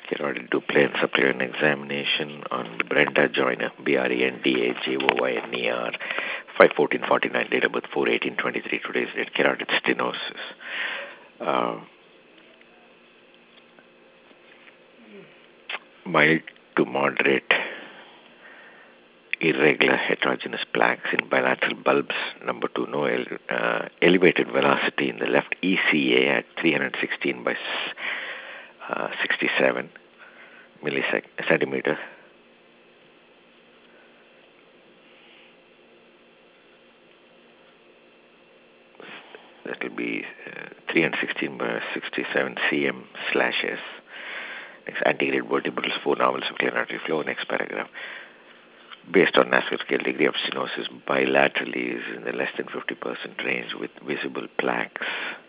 Carotid Duplay and supplemental examination on Brenda Joyner, BRENDAJOYNER, 5/14/49, date of birth 4/18/23, today's date, carotid stenosis. Uh, Mild to moderate irregular heterogeneous plaques in bilateral bulbs. Number two, no elevated velocity in the left ECA at 316 by 67 centimeter. That will be 316 by 67 cm slash S. Next, antegrade vertebrals, 4 novels of clear artery flow. Next paragraph. Based on NASCAR scale, degree of stenosis bilaterally is in the less than 50% range with visible plaques.